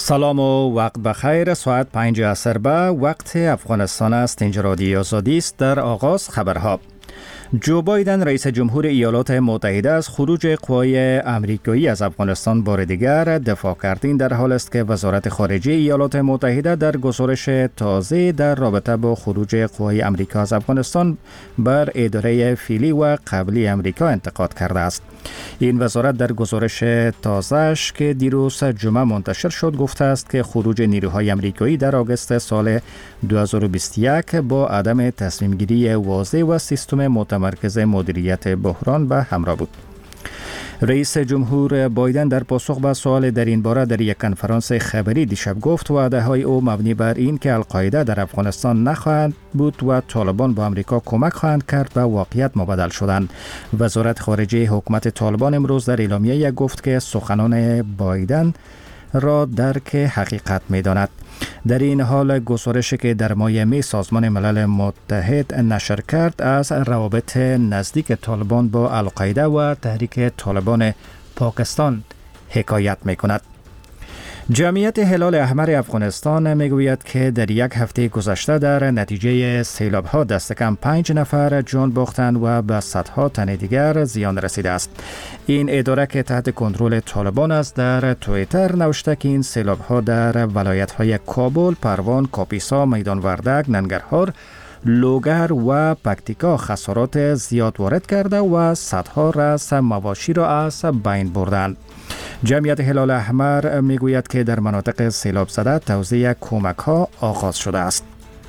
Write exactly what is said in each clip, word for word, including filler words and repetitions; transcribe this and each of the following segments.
سلام و وقت بخیر. ساعت پنج عصر به وقت افغانستان است. اینجا رادیوی آزادی است. در آغاز خبرها. جو بایدن رئیس جمهور ایالات متحده از خروج قوای آمریکایی از افغانستان بار دیگر دفاع کرد. این در حال است که وزارت خارجه ایالات متحده در گزارش تازه در رابطه با خروج قوای آمریکا از افغانستان بر اداره فعلی و قبلی آمریکا انتقاد کرده است. این وزارت در گزارش تازه‌اش که دیروز جمعه منتشر شد گفته است که خروج نیروهای آمریکایی در آگوست سال دو هزار و بیست و یک با عدم تصمیم گیری واضح و سیستم متمرکز مدیریت بحران به همراه بود. رئیس جمهور بایدن در پاسخ به سوال در این باره در یک کنفرانس خبری دیشب گفت وعده‌های او مبنی بر این که القاعده در افغانستان نخواهد بود و طالبان با آمریکا کمک خواهند کرد به واقعیت مبدل شدند. وزارت خارجه حکومت طالبان امروز در اعلامیه گفت که سخنان بایدن را درک حقیقت می‌داند. در این حال گزارشی که در ماه می سازمان ملل متحد نشر کرد از روابط نزدیک طالبان با القاعده و تحریک طالبان پاکستان حکایت می‌کند. جمعیت هلال احمر افغانستان میگوید که در یک هفته گذشته در نتیجه سیلاب‌ها دست کم پنج نفر جان باختند و به صدها تن دیگر زیان رسیده است. این اداره که تحت کنترل طالبان است در توییتر نوشته که این سیلاب‌ها در ولایت‌های کابل، پروان، کاپیسا، میدان وردک، ننگرهار، لوگر و پکتیکا خسارات زیاد وارد کرده و صدها رأس مواشی را از بین بردند. جمعیت هلال احمر میگوید که در مناطق سیلاب زده توزیع کمک ها آغاز شده است.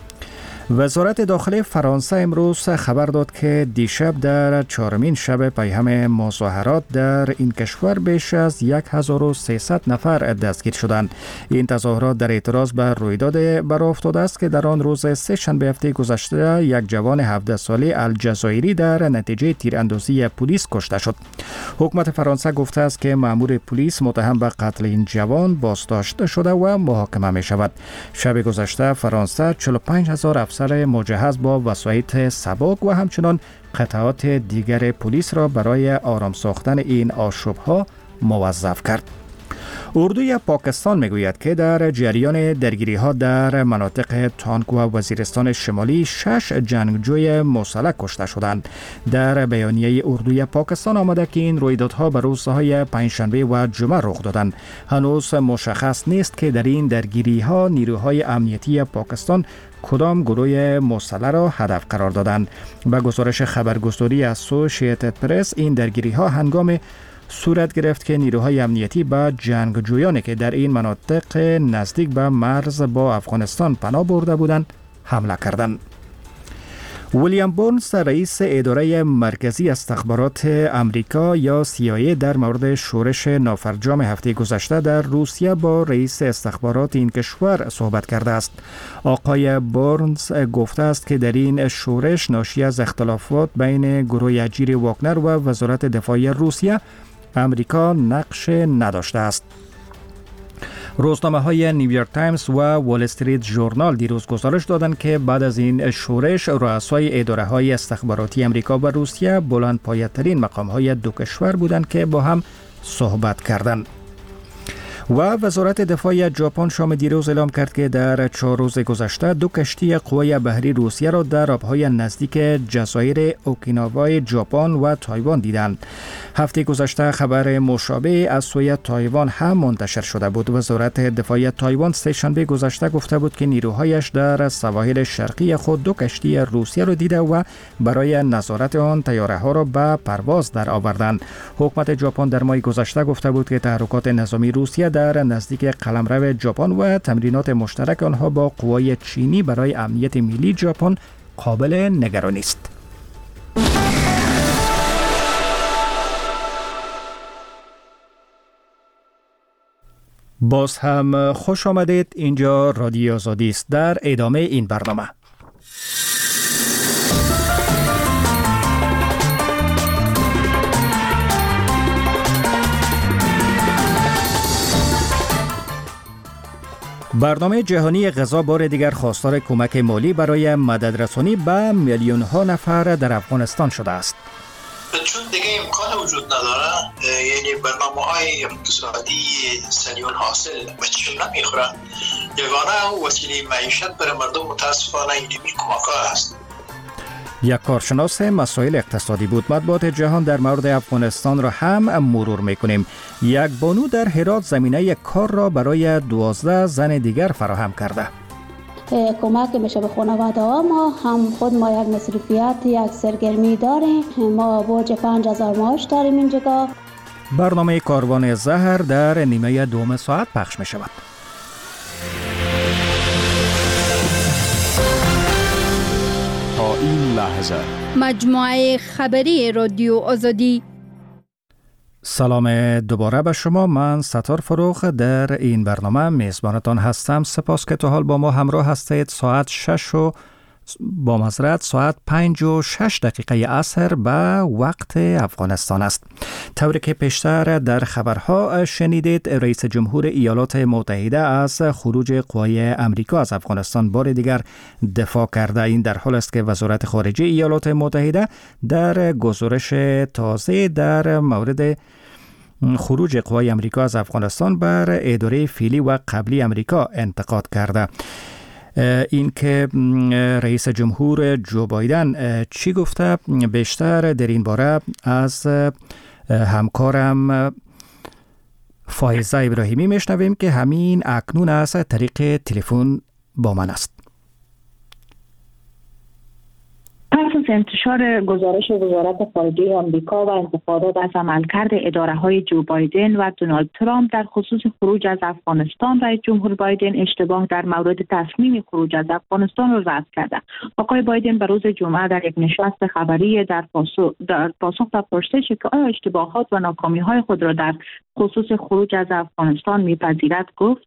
وزارت داخلی فرانسه امروز خبر داد که دیشب در چهارمین شب پیهم مظاهرات در این کشور بیش از هزار و سیصد نفر دستگیر شدند. این تظاهرات در اعتراض به رویداد برافتاده است که در آن روز سه شنبه هفته گذشته یک جوان هفده ساله الجزایری در نتیجه تیراندازی پلیس کشته شد. حکومت فرانسه گفته است که مأمور پلیس متهم به قتل این جوان بازداشت شده و محاکمه می شود. شب گذشته فرانسه چهل و پنج هزار افسر مجهز با وسایط سبک و همچنان قطعات دیگر پلیس را برای آرام ساختن این آشوب‌ها موظف کرد. اردوی پاکستان میگوید که در جریان درگیری‌ها در مناطق تانک و وزیرستان شمالی شش جنگجوی مسلح کشته شدند. در بیانیه اردوی پاکستان آمده که این رویدادها به روزهای پنجشنبه و جمعه رخ دادند. هنوز مشخص نیست که در این درگیری‌ها نیروهای امنیتی پاکستان کدام گروه مسلح را هدف قرار دادند. به گزارش خبرگزاری اسوسییتد پرس این درگیری‌ها هنگام صورت گرفت که نیروهای امنیتی به جنگجویانی که در این مناطق نزدیک به مرز با افغانستان پناه برده بودند حمله کردند. ویلیام بورنز رئیس اداره مرکزی استخبارات آمریکا یا سی آی ای در مورد شورش نافرجام هفته گذشته در روسیه با رئیس استخبارات این کشور صحبت کرده است. آقای بورنز گفته است که در این شورش ناشی از اختلافات بین گروه اجیر واگنر و وزارت دفاع روسیه امریکا نقش نداشته است. روزنامه های نیویورک تایمز و وال استریت ژورنال دیروز گزارش دادند که بعد از این شورش رؤسای اداره های استخباراتی امریکا و روسیه بلندپایه‌ترین مقام های دو کشور بودند که با هم صحبت کردند. و وزارت دفاع ژاپن شام دیروز اعلام کرد که در چهار روز گذشته دو کشتی قوای بحری روسیه را در آبهای نزدیک جزایر اوکیناوا ژاپن و تایوان دیدند. هفته گذشته خبر مشابه از سوی تایوان هم منتشر شده بود. وزارت دفاع تایوان سه شنبه گذشته گفته بود که نیروهایش در سواحل شرقی خود دو کشتی روسیه را دیده و برای نظارت آن طیاره‌ها را به پرواز در آوردند. حکومت ژاپن در ماه گذشته گفته بود که تحرکات نظامی روسیه در نزدیک قلمرو ژاپن و تمرینات مشترک آنها با قوای چینی برای امنیت ملی ژاپن قابل نگرانی است. باز هم خوش آمدید. اینجا رادیو آزادی است. در ادامه این برنامه برنامه جهانی غذا بار دیگر خواستار کمک مالی برای مددرسانی به میلیون ها نفر در افغانستان شده است. چون دیگه امکان وجود نداره، یعنی برنامه‌های اقتصادی سریع حاصل به چشم نمیخوره. یگانه وسیله معیشت برای مردم متاسفانه اینمی کمک‌ها است. یک کارشناس مسائل اقتصادی بود. مطبوعات جهان در مورد افغانستان را هم مرور میکنیم. یک بانو در هرات زمینه کار را برای دوازده زن دیگر فراهم کرده. کمک میشه به خانواده ها. ما هم خود ما یک مصرفیت، یک سرگرمی داریم. ما برج پنج هزار معاش داریم اینجا. برنامه کاروان زهر در نیمه دوم ساعت پخش می شود. تا این لحظه مجموعه خبری رادیو آزادی. سلام دوباره به شما. من ستار فروخ در این برنامه میزبانتان هستم. سپاس که تا حال با ما همراه هستید. ساعت شش و با معذرت ساعت پنج و شش دقیقه عصر به وقت افغانستان است. طوری که پیشتر در خبرها شنیدید، رئیس جمهور ایالات متحده از خروج قوای امریکا از افغانستان بار دیگر دفاع کرده. این در حال است که وزارت خارجه ایالات متحده در گزارش تازه در مورد خروج قوای امریکا از افغانستان بر اداره فعلی و قبلی امریکا انتقاد کرده. این که رئیس جمهور جو بایدن چی گفته، بیشتر در این باره از همکارم فائزه ابراهیمی میشنویم که همین اکنون از طریق تلفن با من است. پس از انتشار گزارش وزارت خارجه آمریکا و انتقادات از عملکرد اداره‌های جو بایدن و دونالد ترامپ در خصوص خروج از افغانستان، رئیس جمهور بایدن اشتباه در مورد تصمیم خروج از افغانستان را رد کرده. آقای بایدن به روز جمعه در یک نشست خبری در پاسخ در پاسخ به پرسشی که آیا اشتباهات و ناکامی‌های خود را در خصوص خروج از افغانستان می‌پذیرد گفت: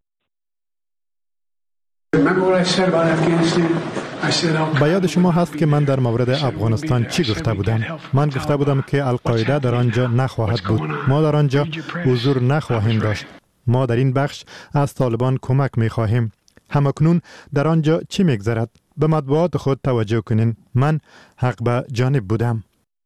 به یاد شما هست که من در مورد افغانستان چی گفته بودم؟ من گفته بودم که القاعده در آنجا نخواهد بود. ما در آنجا حضور نخواهیم داشت. ما در این بخش از طالبان کمک می خواهیم. همکنون در آنجا چی میگذرد؟ به مطبوعات خود توجه کنین. من حق به جانب بودم.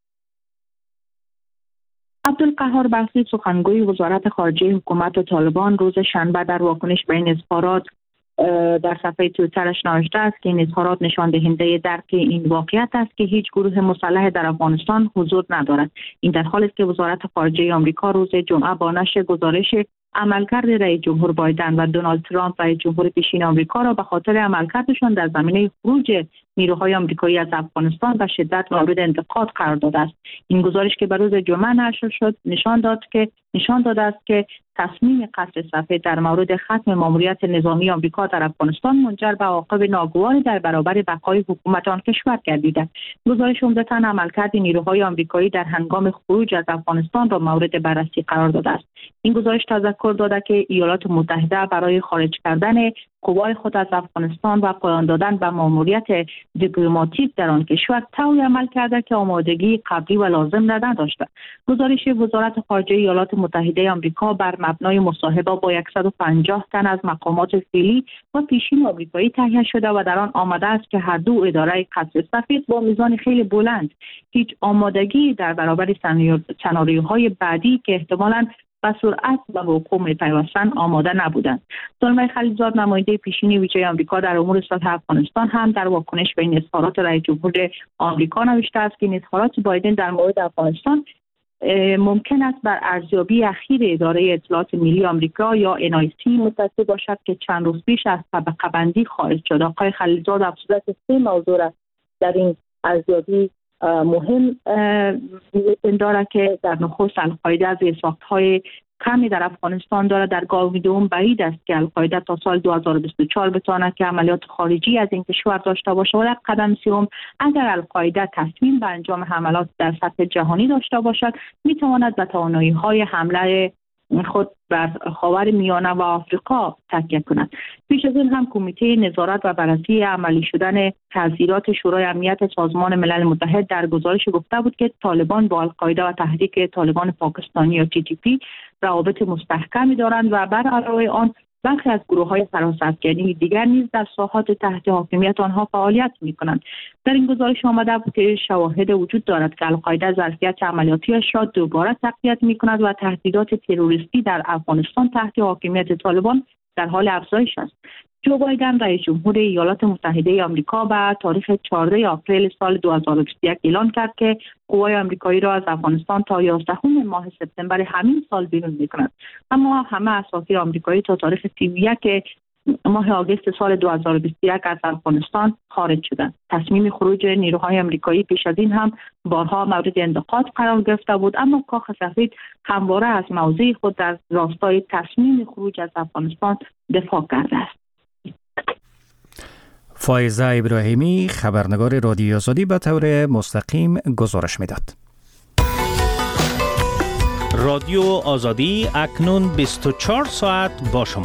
عبدالقهار بخشی، سخنگوی وزارت خارجه حکومت طالبان، روز شنبه در واکنش به این اظهارات در صفحه توییترش نوشته است که این اظهارات نشان دهنده درک این واقعیت است که هیچ گروه مسلح در افغانستان حضور ندارد. این در حالی است که وزارت خارجه آمریکا روز جمعه با نشر گزارش عملکرد رئیس جمهور بایدن و دونالد ترامپ رئیس جمهور پیشین آمریکا را به خاطر عملکردشان در زمینه خروج نیروهای آمریکایی از افغانستان به شدت مورد انتقاد قرار داده است. این گزارش که به روز جمعه نشر شد نشان داد که نشان داده است که تصمیم قصر صفحه در مورد ختم ماموریت نظامی آمریکا در افغانستان منجر به عواقب ناگواری در برابر بقای حکومت آن کشور گردیده. گزارش عمدتاً عملکرد نیروهای آمریکایی در هنگام خروج از افغانستان را مورد بررسی قرار داده است. این گزارش تذکر داده که ایالات متحده برای خارج کردن قوای خود از افغانستان و پایان دادن به ماموریت دیپلماتیک در آن کشور طوری عمل کرده که آمادگی قبلی و لازم را نداشته. گزارش وزارت خارجه ایالات متحده آمریکا بر مبنای مصاحبه با صد و پنجاه تن از مقامات فعلی و پیشین آمریکایی تهیه شده و در آن آمده است که هر دو اداره قصر سفید با میزان خیلی بلند هیچ آمادگی در برابر سناریوهای بعدی که احتمالاً به سرعت و حقوق می‌پیوستند آماده نبودند. زلمه خلیلزاد، نماینده پیشین ویژه آمریکا در امور سطح افغانستان، هم در واکنش به این اظهارات رئیس جمهور آمریکا نوشته است که این اظهارات بایدن در مورد افغانستان ممکن است بر ارزیابی اخیر اداره اطلاعات ملی آمریکا یا ان آی سی متصل باشد که چند روز پیش از طبقه بندی خارج شد. آقای خلیلزاد افزوده که سه موضوع را در این ارزیابی مهم داره که در نخست القاعده از ساخت‌های کمی در افغانستان داره. در گام دوم بعید است که القاعده تا سال دو هزار و بیست و چهار بتواند که عملیات خارجی از این کشور داشته باشه و در قدم سوم اگر القاعده تصمیم به انجام حملات در سطح جهانی داشته باشد میتواند به توانایی‌های حمله خود بر خاور میانه و آفریقا تکیه کند. پیش از این هم کمیته نظارت و بررسی عملی شدن تحذیرات شورای امنیت سازمان ملل متحد در گزارش گفته بود که طالبان با القاعده و تحریک طالبان پاکستانی یا تی تی پی روابط مستحکمی دارند و بر علاوه آن برخی از گروه‌های فراسفکنی دیگر نیز در ساحات تحت حاکمیت آنها فعالیت می‌کنند. در این گزارش آمده بود که شواهد وجود دارد که القاعده ظرفیت عملیاتیش را دوباره تقویت می‌کند و تهدیدات تروریستی در افغانستان تحت حاکمیت طالبان در حال افزایش است. جو بایدن رئیس جمهور ایالات متحده آمریکا به تاریخ چهاردهم آپریل سال دو هزار و بیست و یک اعلان کرد که قوای آمریکایی را از افغانستان تا یازدهم ماه سپتامبر همین سال بیرون می‌کند. اما همه اساطیر آمریکایی تا تاریخ سی و یک ماه آگوست سال دو هزار و بیست و یک از افغانستان خارج شدند. تصمیم خروج نیروهای آمریکایی پیش از این هم بارها مورد انتقاد قرار گرفته بود، اما کاخ سفید همواره از موضع خود در راستای تصمیم خروج از افغانستان دفاع کرده است. فائزه ابراهیمی خبرنگار رادیو آزادی به طور مستقیم گزارش میداد. رادیو آزادی اکنون بیست و چهار ساعت با شما.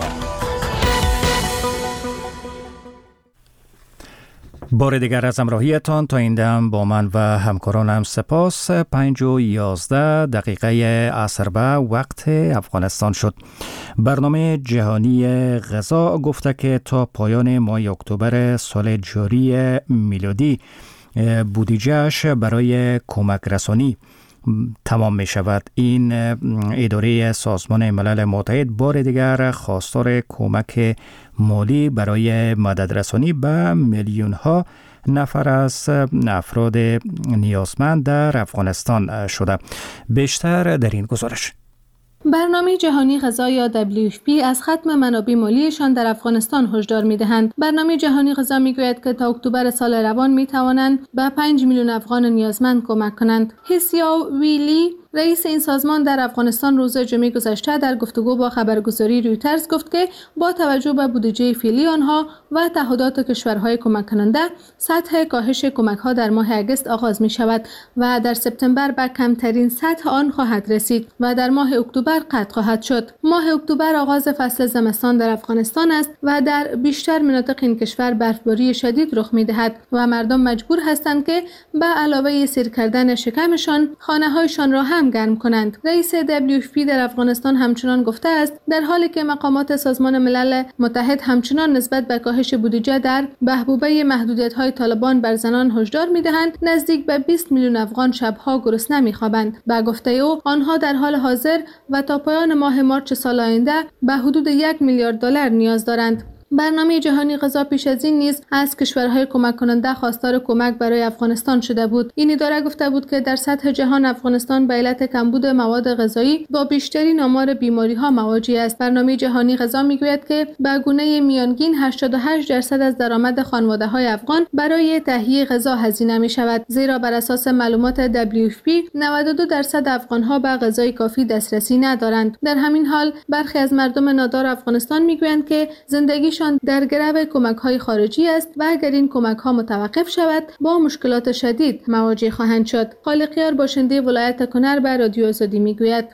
بار دیگر از همراهیتان تا این دم با من و همکارانم سپاس. پنج و یازده دقیقه عصر به وقت افغانستان شد. برنامه جهانی غذا گفته که تا پایان ماه اکتبر سال جاری میلادی بودجه‌اش برای کمک رسانی تمام می شود. این اداره سازمان ملل متحد بار دیگر خواستار کمک مالی برای مدد رسانی به میلیون ها نفر از افراد نیازمند در افغانستان شده. بیشتر در این گزارش. برنامه جهانی غذا یا دبلیو اف پی از ختم منابع مالیشان در افغانستان هشدار می‌دهند. برنامه جهانی غذا می‌گوید که تا اکتبر سال روان می‌توانند به پنج میلیون افغان نیازمند کمک کنند. هسیاو ویلی رئیس این سازمان در افغانستان روز جمعه گذشته در گفتگو با خبرگزاری رویترز گفت که با توجه به بودجه فعلی آنها و تعهدات کشورهای کمک کننده، سطح کاهش کمک‌ها در ماه اگست آغاز می‌شود و در سپتامبر به کمترین سطح آن خواهد رسید و در ماه اکتبر قطع خواهد شد. ماه اکتبر آغاز فصل زمستان در افغانستان است و در بیشتر مناطق این کشور برفباری شدید رخ می‌دهد و مردم مجبور هستند که به علاوه سیر کردن شکمشان، خانه‌هایشان را هم گرم کنند. رئیس دبلیو اف پی در افغانستان همچنان گفته است در حالی که مقامات سازمان ملل متحد همچنان نسبت به کاهش بودجه در محبوبه محدودیت‌های طالبان بر زنان هشدار می‌دهند، نزدیک به بیست میلیون افغان شب‌ها گرسنه می‌خوابند. به گفته او آنها در حال حاضر و تا پایان ماه مارس سال آینده به حدود یک میلیارد دلار نیاز دارند. برنامه جهانی غذا پیش از این نیز از کشورهای کمک کننده خواستار کمک برای افغانستان شده بود. این اداره گفته بود که در سطح جهان افغانستان به علت کمبود مواد غذایی با بیشترین آمار بیماری‌ها مواجه است. برنامه جهانی غذا میگوید که به گونه میانگین هشتاد و هشت درصد از درآمد خانواده‌های افغان برای تهیه غذا هزینه می‌شود، زیرا بر اساس معلومات دبلیو اف پی نود و دو درصد افغان‌ها به غذای کافی دسترسی ندارند. در همین حال برخی از مردم نادار افغانستان میگویند که زندگی در گرو کمک‌های خارجی است و اگر این کمک‌ها متوقف شود با مشکلات شدید مواجه خواهند شد. خالقیار باشنده ولایت کنر به رادیو آزادی میگوید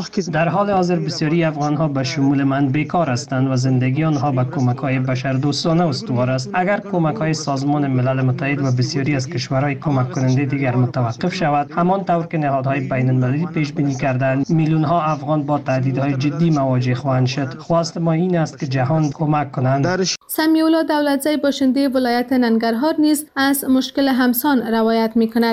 در حال حاضر بسیاری افغان‌ها به شمول من بیکار هستند و زندگی آنها به کمک‌های بشردوستانه استوار است. اگر کمک‌های سازمان ملل متحد و بسیاری از کشورهای کمک کننده دیگر متوقف شود، همان طور که نهادهای بین‌المللی پیش بینی کردند، میلیون‌ها افغان با تهدیدهای جدی مواجه خواهند شد. خواست ما این است که جهان کمک کند. سمیولا دولتزی باشنده ولایت ننگرهار نیز از مشکل همسان روایت می‌کند.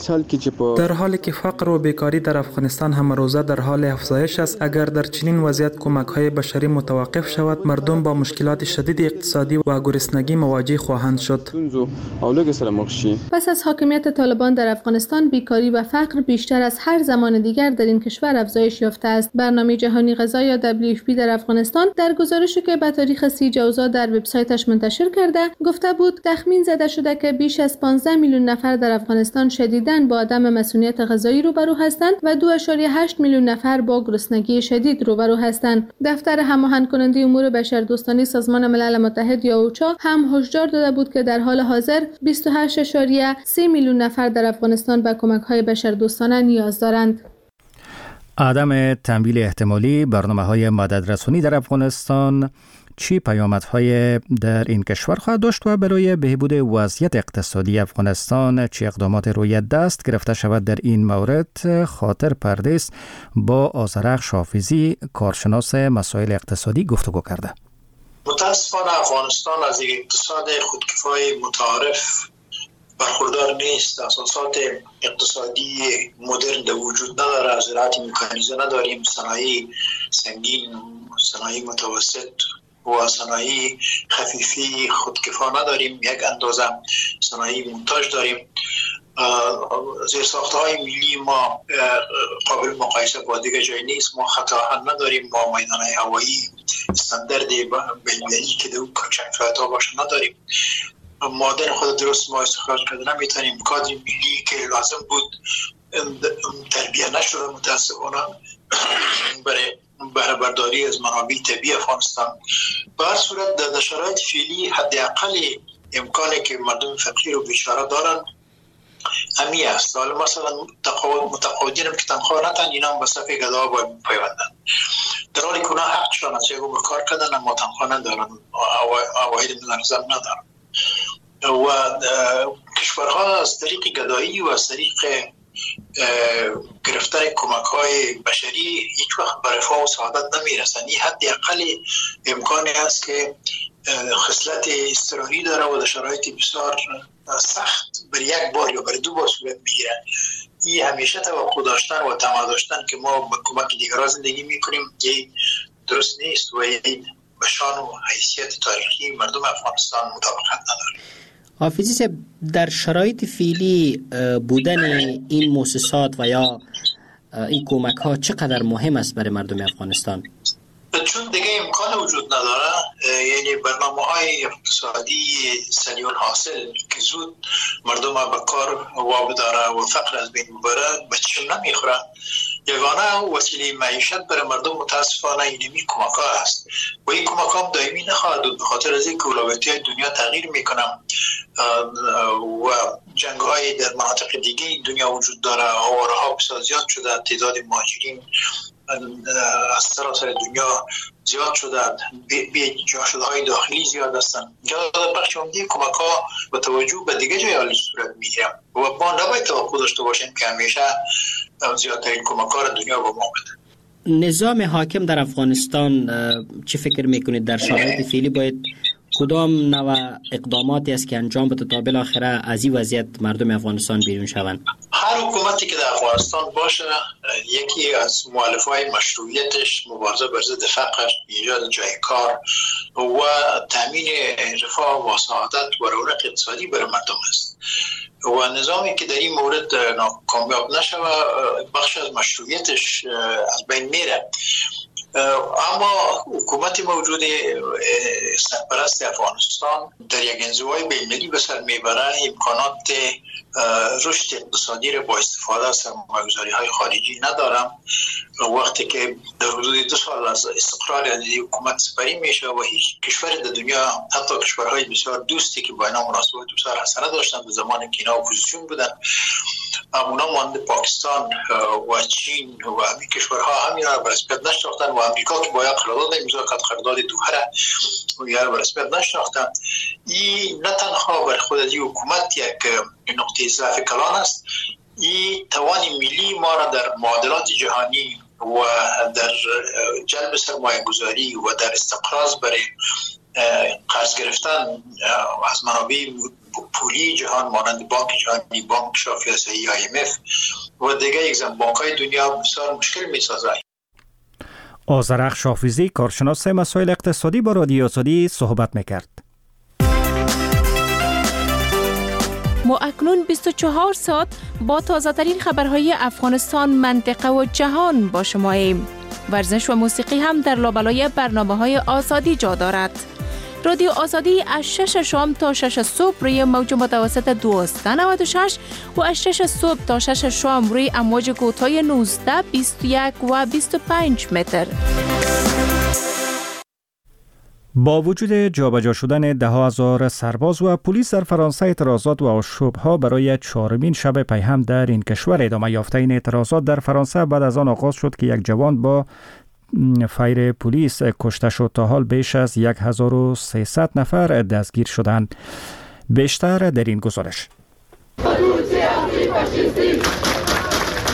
در حالی که فقر و بیکاری در افغانستان هم روزه در حال افزایش است، اگر در چنین وضعیت کمک‌های بشری متوقف شود، مردم با مشکلات شدید اقتصادی و گرسنگی مواجه خواهند شد. پس از حاکمیت طالبان در افغانستان، بیکاری و فقر بیشتر از هر زمان دیگر در این کشور افزایش یافته است. برنامه جهانی غذا یا دبلیو اف پی در افغانستان در گزارشی که به تاریخ سی جوزا در وبسایتش منتشر کرده، گفته بود تخمین زده شده که بیش از پانزده میلیون نفر در افغانستان شدیداً با عدم مسئولیت غذایی روبرو هستند و دو ممیز هشت میلیون نفر با گرسنگی شدید روبرو هستند. دفتر هماهنگ کننده امور بشردوستانه سازمان ملل متحد یا اوچا هم هشدار داده بود که در حال حاضر بیست و هشت ممیز سه میلیون نفر در افغانستان به کمک‌های بشردوستانه نیاز دارند. عدم تمویل احتمالی برنامه‌های مددرسانی در افغانستان چی پیامدهای در این کشور خواهد داشت و برای بهبود وضعیت اقتصادی افغانستان چه اقدامات روی دست گرفته شود؟ در این مورد خاطر پردیس با آذرخش حافظی کارشناس مسائل اقتصادی گفتگو کرده. متاسفانه افغانستان از یک اقتصاد خودکفای متعارف برخوردار نیست. اساسات اقتصادی مدرن در وجود نداره. زراعت مکانیزه نداریم، صنایع سنگین، صنایع متوسط و صنایع خفیفی خودکفا نداریم. یک اندازه صنایع منتاج داریم. زیرساخت‌های ملی ما قابل مقایسه با دیگر جای نیست. ما خط آهن نداریم. ما میدان‌های هوایی استاندارد بین‌المللی که در کچکفتا باشه نداریم. مادر خود درست ما استخراج کرده نمیتونیم. کادر ملی که لازم بود تربیه نشده متاسفانه برای بهره برداری از منابع طبیعی افغانستان. به هر صورت در شرایط فعلی حداقل امکانی که مردم فقیر و بیچاره دارن همی است. حالا مثلا متقاعدین که تنخواه نتن، اینا هم به صف گدا باید پیوندن، در حالی که اونا حقشان است یکو به کار کردن اما تنخواه ندارن، عواید منظم ندارن. و کشورها از طریق گدایی و از طریق گرفتن کمک های بشری هیچ وقت به رفاه و سعادت نمیرسن. این حداقل امکانی است که خصلت اضطراری داره و در شرایط بسیار سخت بر یک بار یا بر دو بار صورت میگیره. این همیشه توقع داشتن و طمع داشتن که ما به کمک دیگران زندگی میکنیم این درست نیست و این به شان و حیثیت تاریخی مردم افغانستان مطابقت نداره. حافظی صاحب، در شرایط فعلی بودن این مؤسسات و یا این کمک ها چقدر مهم است برای مردم افغانستان؟ چون دیگه امکان وجود نداره، یعنی برنامه های اقتصادی سریع حاصل که زود مردم به کار وابداره و فقر از بین ببره به چشم نمیخوره. یگانه وسیله معیشت برای مردم متاسفانه اینمی کمک ها است و این کمک هم دائمی نخواهد بود، به خاطر از اینکه اولویت های دنیا تغییر میکنم و جنگ های در مناطق دیگه دنیا وجود داره. آواره ها بسیار زیاد شده، تعداد مهاجرین از سراسر دنیا زیاد شده، بی جا شده های داخلی زیاد هستند. جا بخش عمده کمک ها با توجه به دیگه جای حالی صورت میگیرم و ما نباید توقع داشته باشیم که همیشه زیادترین کمک ها دنیا با ما بده. نظام حاکم در افغانستان چه فکر میکنید در شرایط فعلی باید کدام نوع اقداماتی است که انجام بده تا بالاخره از این وضعیت مردم افغانستان بیرون شوند؟ هر حکومتی که در افغانستان باشه یکی از مؤلفه‌های مشروعیتش مبارزه بر ضد فقر، ایجاد جای کار و تامین رفاه و سعادت و رونق اقتصادی برای مردم است. و نظامی که در این مورد کامیاب نشه بخش از مشروعیتش از بین میره. اما حکومت موجود سرپرست افغانستان در یک انزوای بین‌المللی به سر میبره، امکانات رشد اقتصادی را با استفاده از سرمایه‌گذاری‌های خارجی ندارم. وقتی که در حدود دو سال از استقرار از حکومت سپری میشه و هیچ کشور در دنیا، حتی کشورهای بسیار دوستی که با اینا مناسبات بسیار حسنه داشتن در زمانی که اینا اپوزیسیون بودن، اونا مانند پاکستان و چین و همین کشورها همینا به رسمیت نشناختن و امریکا که باید قرارداد امضا کرد، قرارداد دوحه و یا به رسمیت نشناختن. این نه تنها بر خود از حکومت یک نقطه ضعف کلان است، این توان ملی ما را در معادلات جهانی و در جلب سرمایه گذاری و در استقراض برای قرض گرفتن از منابع پولی جهان مانند بانک جهانی، بانک شافی آسیایی، آی ام اف و دیگر اگزم بانک های دنیا بسیار مشکل می سازد. آذرخش حافظی، کارشناس مسائل اقتصادی، با رادیو آزادی صحبت میکرد. ما اکنون بیست و چهار ساعت با تازه ترین خبرهای افغانستان، منطقه و جهان با شماییم. ورزش و موسیقی هم در لابلای برنامه‌های آزادی جا دارد. رادیو آزادی از شش شام تا شش صبح روی موج متوسط دویست و نود و شش و از شش صبح تا شش شام روی امواج کوتاه نوزده، بیست و یک و بیست و پنج متر. با وجود جابجا شدن ده هزار سرباز و پلیس در فرانسه، اعتراضات و آشوب‌ها برای چهارمین شب پیهم در این کشور ادامه یافته. این اعتراضات در فرانسه بعد از آن آغاز شد که یک جوان با فایر پلیس کشته شد. تا حال بیش از هزار و سیصد نفر دستگیر شدند. بیشتر در این گزارش.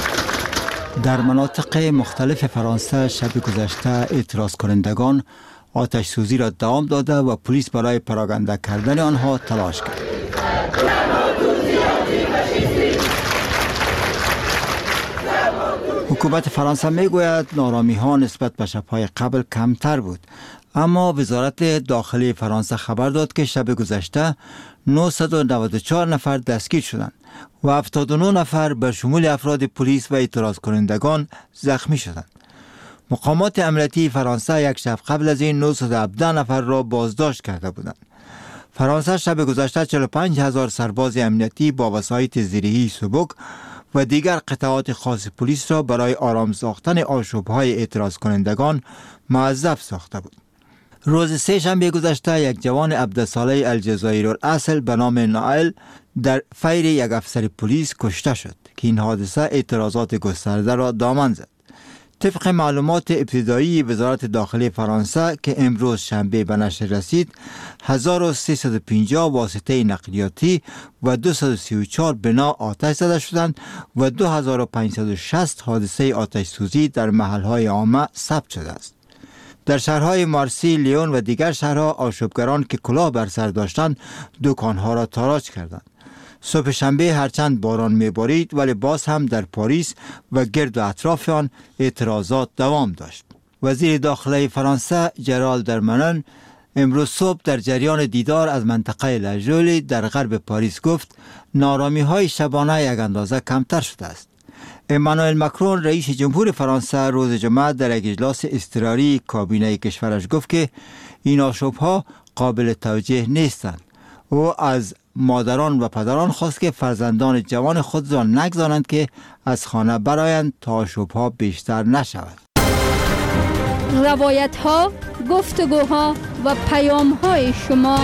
در مناطق مختلف فرانسه شب گذشته اعتراض کنندگان آتش سوزی را دوام داده و پلیس برای پراکنده کردن آنها تلاش کرد. حکومت فرانسه میگوید نارامی ها نسبت به شب‌های قبل کمتر بود، اما وزارت داخلی فرانسه خبر داد که شب گذشته نهصد و نود و چهار نفر دستگیر شدند و هفتاد و نه نفر به شمول افراد پلیس و اعتراض کنندگان زخمی شدند. مقامات امنیتی فرانسه یک شب قبل از این نهصد و هفده نفر را بازداشت کرده بودند. فرانسه شب گذشته چهل و پنج هزار سرباز امنیتی با وسایط زیرهی سبک و دیگر قطعات خاص پلیس را برای آرام ساختن آشوب‌های اعتراض کنندگان موظف ساخته بود. روز سه شنبه گذشته یک جوان هفده ساله الجزایر الاصل به نام نائل در فیر یک افسر پلیس کشته شد که این حادثه اعتراضات گسترده را دامن زد. طبق معلومات ابتدایی وزارت داخلی فرانسه که امروز شنبه به نشر رسید، هزار و سیصد و پنجاه واسطه نقلیاتی و دویست و سی و چهار بنا آتش زده شدند و دو هزار و پانصد و شصت حادثه آتش سوزی در محل‌های عامه ثبت شده است. در شهرهای مارسی، لیون و دیگر شهرها آشوبگران که کلاه بر سر داشتند دکانها را تاراج کردند. صبح شنبه هرچند باران میبارید ولی باز هم در پاریس و گرد و اطراف آن اعتراضات دوام داشت. وزیر داخلی فرانسه جرال درمانن امروز صبح در جریان دیدار از منطقه لاژولی در غرب پاریس گفت نارامی های شبانه یک اندازه کمتر شده است. امانوئل ماکرون رئیس جمهور فرانسه روز جمعه در یک اجلاس اضطراری کابینه کشورش گفت که این آشوب‌ها قابل توجیه نیستند. او از مادران و پدران خواست که فرزندان جوان خود را نگذارند که از خانه برآیند تا آشوب‌ها بیشتر نشود. روایت‌ها، گفتگوها و پیام‌های شما.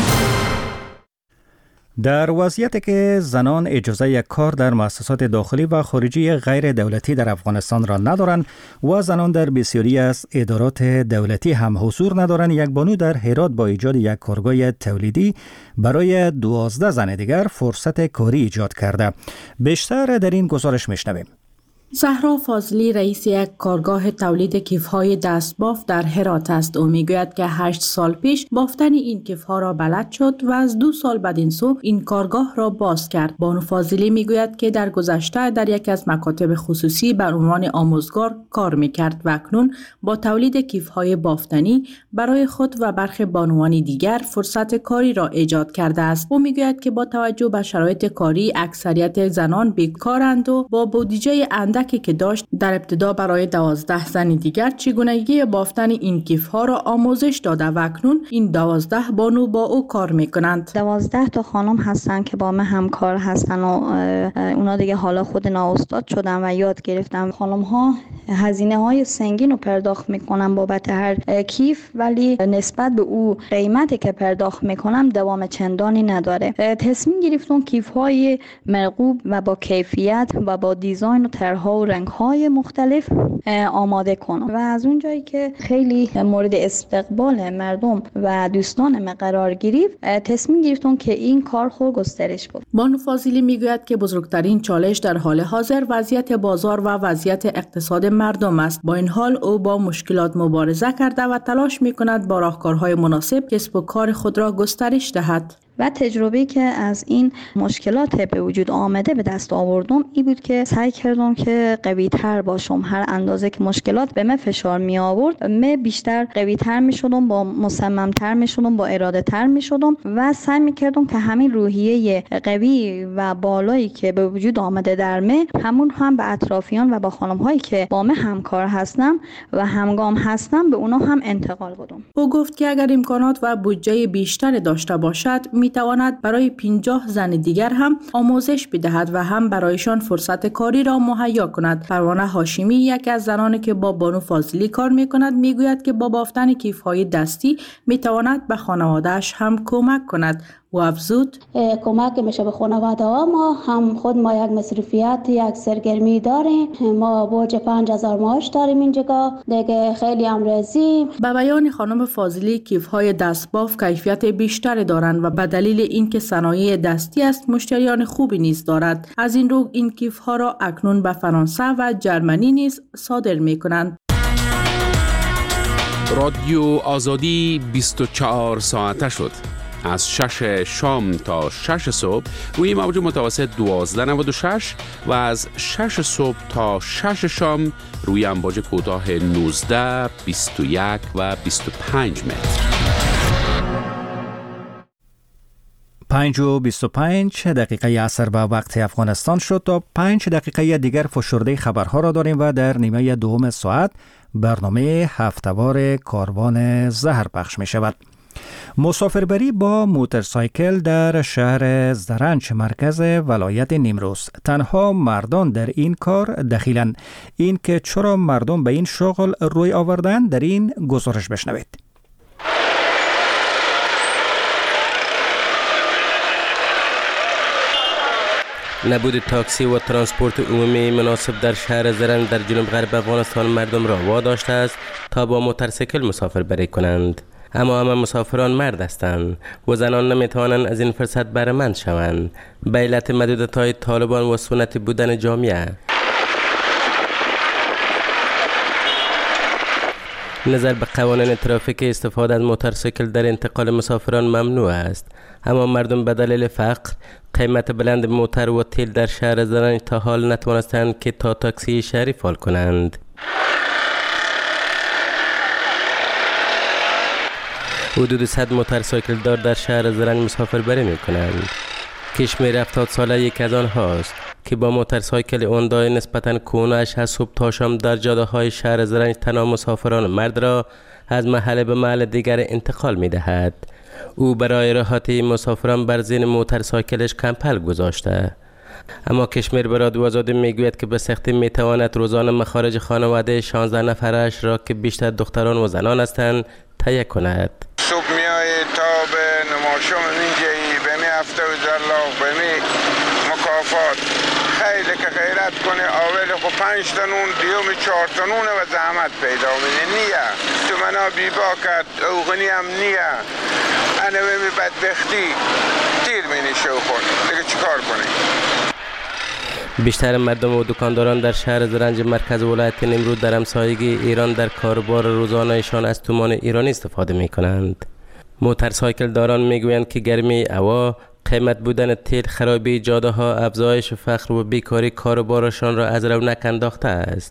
در وضعیتی که زنان اجازه یک کار در مؤسسات داخلی و خارجی غیر دولتی در افغانستان را ندارند و زنان در بسیاری از ادارات دولتی هم حضور ندارند، یک بانو در هرات با ایجاد یک کارگاه تولیدی برای دوازده زن دیگر فرصت کاری ایجاد کرده. بیشتر در این گزارش میشنویم. زهرا فاضلی رئیس یک کارگاه تولید کیف‌های دستبافت در هرات است. او میگوید که هشت سال پیش بافتن این کیف‌ها را بلد شد و از دو سال بعد این سو این کارگاه را باز کرد. بانو فاضلی میگوید که در گذشته در یک از مکاتب خصوصی بر عنوان آموزگار کار میکرد و اکنون با تولید کیف‌های بافتنی برای خود و برخی بانوان دیگر فرصت کاری را ایجاد کرده است. او میگوید که با توجه به شرایط کاری اکثریت زنان بیکارند و با بودجه اندکی که داشت در ابتدا برای دوازده زن دیگر چگونگی بافتن این کیف‌ها را آموزش داده و اکنون این دوازده بانو با او کار میکنند. دوازده تا خانم هستن که با من همکار هستن و اونا دیگه حالا خود نااستاد شدن و یاد گرفتن. خانم ها هزینه های سنگین رو پرداخت میکنن بابت هر کیف، ولی نسبت به او قیمتی که پرداخت میکنم دوام چندانی نداره. تصمیم گرفتم کیف های مرغوب و با کیفیت و با دیزاین و طرح‌ها و رنگ‌های مختلف آماده کنم و از اون جایی که خیلی مورد استقبال مردم و دوستان من قرار گرفت تصمیم گرفتم که این کار خود گسترش بدم. بانو فاضلی میگوید که بزرگترین چالش در حال حاضر وضعیت بازار و وضعیت اقتصاد مردم است. با این حال او با مشکلات مبارزه کرده و تلاش میکند با راهکارهای مناسب کسب و کار خود را گسترش دهد. و تجربه‌ای که از این مشکلات به وجود آمده به دست آوردم این بود که سعی کردم که قوی تر باشم. هر اندازه که مشکلات به من فشار می آورد من بیشتر قوی تر می شدم، با مصمم تر می شدم، با اراده تر می شدم و سعی می کردم که همین روحیه قوی و بالایی که به وجود آمده در من همون هم به اطرافیان و با خانم هایی که با من همکار هستم و همگام هستم به اونا هم انتقال بدم. او گفت که اگر امکانات و بودجه بیشتر داشته باشد می تواند برای پنجاه زن دیگر هم آموزش بدهد و هم برایشان فرصت کاری را مهیا کند. پروانه هاشمی یک از زنانی که با بانو فاضلی کار می کند می گوید که با بافتن کیف‌های دستی می تواند به خانواده‌اش هم کمک کند. و افزود کمک میشه به خانواده ها. ما هم خود ما یک مصرفیت یک سرگرمی داریم. ما برج پنج هزار معاش داریم اینجا دیگه خیلی هم راضیم. به بیان خانم فاضلی کیف‌های دستباف کیفیت بیشتری دارند و به دلیل اینکه صنایع دستی است مشتریان خوبی نیز دارد. از این رو این کیف‌ها را اکنون به فرانسه و جرمنی نیز صادر می‌کنند. رادیو آزادی بیست و چهار ساعته شد. از شش شام تا شش صبح روی موج متوسط دوازده نود و شش و از شش صبح تا شش شام روی امواج کوتاه نوزده، بیست و یک و بیست و پنج متر. پنج و بیست و پنج دقیقه عصر به وقت افغانستان شد. تا پنج دقیقه دیگر فشرده خبرها را داریم و در نیمه دوم ساعت برنامه هفته‌وار کاروان زهر پخش می شود. مسافربری با موتورسایکل در شهر زرنج مرکز ولایت نیمروز. تنها مردان در این کار دخیلند. این که چرا مردم به این شغل روی آوردن در این گزارش بشنوید. نبود تاکسی و ترانسپورت عمومی مناسب در شهر زرنج در جنوب غرب افغانستان مردم را واداشته است تا با موتورسیکل مسافربری کنند. اما همه مسافران مرد هستند و زنان نمیتوانند از این فرصت بهره مند شوند به علت محدودیت‌های طالبان و سنت بودن جامعه. نظر به قوانین ترافیک استفاده از موتورسیکل در انتقال مسافران ممنوع است، اما مردم به دلیل فقر، قیمت بلند موتور و تیل در شهر زرنج تا حال نتوانستند که تا تاکسی شهری فعال کنند. حدود صد موتورسیکل دار در شهر زرنج مسافربری می کنند. کشمیر هفتاد ساله یک از آنهاست که با موتورسیکل هوندای نسبتاً کهنه‌اش از صبح تا شام در جاده‌های شهر زرنج تنها مسافران مرد را از محله به محل دیگر انتقال می دهد. او برای راحتی مسافران بر زین موتورسیکلش کمپل گذاشته. اما کشمیر به رادیو آزادی میگوید که به سختی میتواند روزانه مخارج خانواده شانزده نفرش را که بیشتر دختران و زنان هستند تهیه کند. صبح میای تا به نماشم اینجایی به می هفته و زرلاق به می مکافات خیلی که غیرت کنه اول خو پنج تا نون دیوم چهار تا نونه و زحمت پیدا میده نیه تو منا بیبا کرد او غنی هم نیه انا بمی بدبختی تیر مینی شو خون دیگه چیکار کنی؟ بیشتر مردم و دکانداران در شهر زرنج مرکز ولایت نیمروز در همسایگی ایران در کاروبار روزانه‌شان از تومان ایرانی استفاده می کنند. موتورسیکل داران می گویند که گرمی هوا، قیمت بودن تیل، خرابی جاده ها، افزایش فقر و بیکاری کاروبارشان را از رونق انداخته است.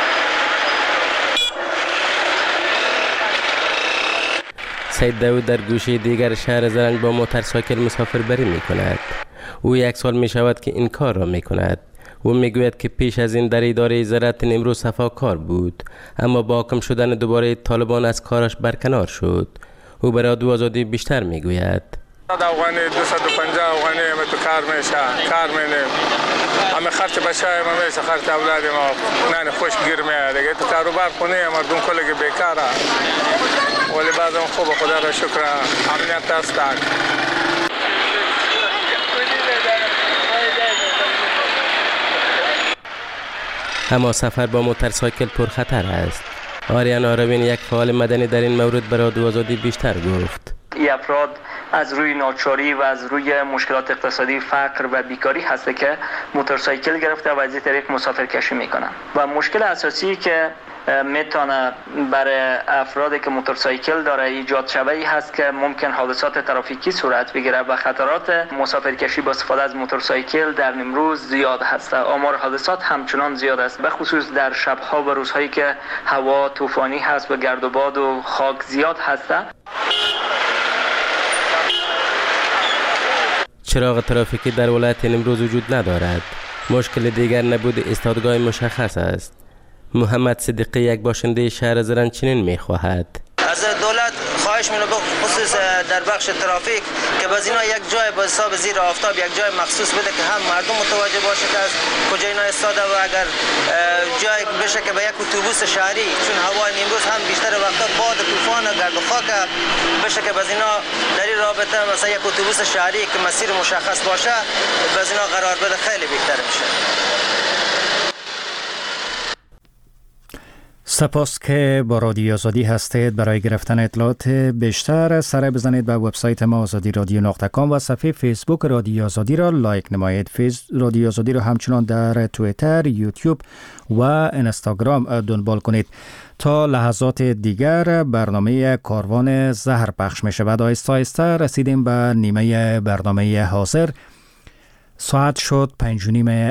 سید داود در گوشه دیگر شهر زرنج با موتورسیکل مسافربری می کند. او یک سال می شود که این کار را می کند. او می گوید که پیش از این در اداره زراعت نیمروز صفاکار بود، اما با حاکم شدن دوباره طالبان از کارش برکنار شد. او برای رادیو آزادی بیشتر می گوید. افغانی دویست و پنجاه افغانی همه تو کار میشه، کار مینیم. همه خرچ بچه های ما میشه، خرچ اولاد ما نه خوش گیر میاد. دیگه تو کاروبار خونه مردم کلی بیکاره. ولی بعضی خوب خدا را شکر امنیت است. اما سفر با موتورسیکل پرخطر است. آریان آروین یک فعال مدنی در این مورد برای رادیو آزادی بیشتر گفت. این افراد از روی ناچاری و از روی مشکلات اقتصادی، فقر و بیکاری هسته که موتورسیکل گرفته و از این طریق مسافرکشی میکنن و مشکل اساسی که میتونه برای افرادی که موتورسیکل داره ایجاد شوه ای هست که ممکن حادثات ترافیکی صورت بگیره و خطرات مسافرکشی با استفاده از موتورسیکل در نیمروز زیاد هست. آمار حادثات همچنان زیاد است، به خصوص در شبها و روزهایی که هوا طوفانی هست و گرد و باد و خاک زیاد هست. چراغ ترافیکی در ولایت نیمروز وجود ندارد. مشکل دیگر نبود ایستادگاه مشخص است. محمد صدیقی یک باشنده شهر زرنج چنین می‌خواهد. از دولت خواهش می‌کنم خصوص در بخش ترافیک که باز اینا یک جای با حساب زیر آفتاب یک جای مخصوص بده که هم مردم متوجه باشه که از کجا اینا ایستاده و اگر جای بشه که به یک اتوبوس شهری، چون هوای نیمروز هم بیشتر وقتا باد طوفان و گرد و خاک بشه که باز اینا در این رابطه مثلا یک اتوبوس شهری که مسیر مشخص باشه باز اینا قرار بده خیلی بهتر میشه. سپاس که با رادیو آزادی هستید. برای گرفتن اطلاعات بیشتر سر بزنید به وبسایت ما آزادی رادیو نقطه کام و صفحه فیسبوک رادیو آزادی را لایک نمایید. فیس رادیو آزادی را همچنان در توییتر، یوتیوب و اینستاگرام دنبال کنید. تا لحظات دیگر برنامه کاروان زهر پخش می شود. آیسته آیسته رسیدیم به نیمه برنامه حاضر. ساعت شد پنج و نیم